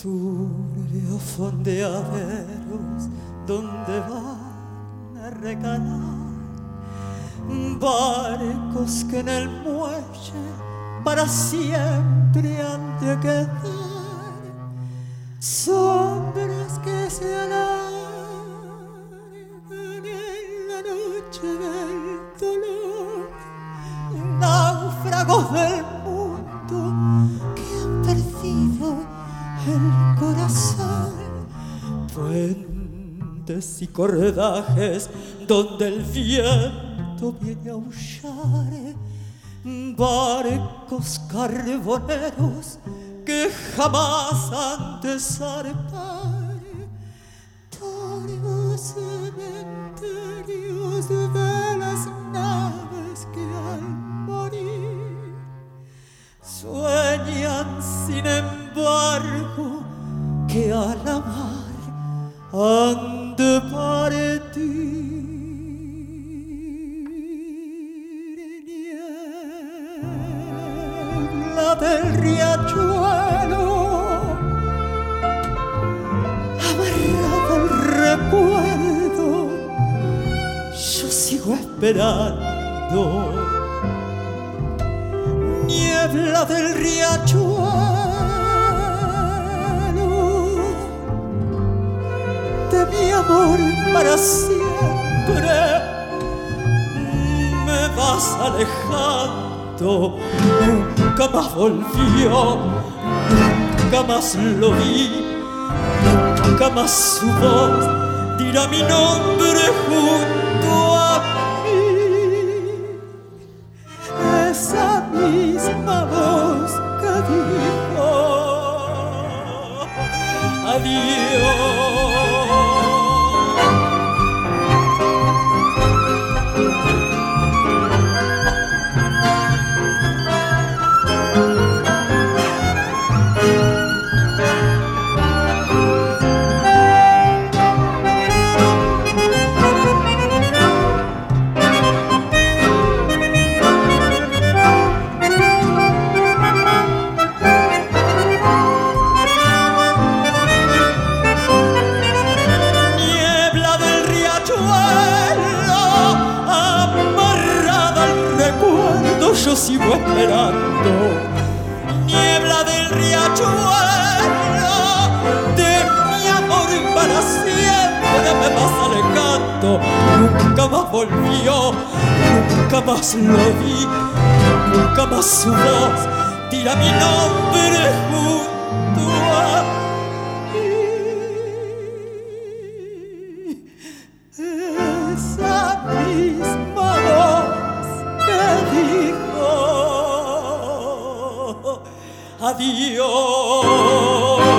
Turbios fondeaderos donde van a recalar barcos que en el muelle para siempre han de quedar, sombras que se alargan en la noche del dolor, náufragos del mundo que han perdido el corazón, puentes y cordajes donde el viento viene a aullar, barcos carboneros que jamás han de zarpar, torvos cementerios de las naves que al morir sueñan sin embargo que a la mar han de partir. Niebla del riachuelo amarrada al recuerdo, yo sigo esperando. Niebla del riachuelo de mi amor para siempre, me vas alejando. Nunca más volvió, nunca más lo vi, nunca más su voz dirá mi nombre junto a mí. Esa misma voz que dijo adiós. Yo sigo esperando. Niebla del riachuelo de mi amor para siempre, me vas alejando. Nunca más volvió, nunca más lo vi, nunca más su voz dirá mi nombre junto a mí. Esa misma voz que dijo adiós.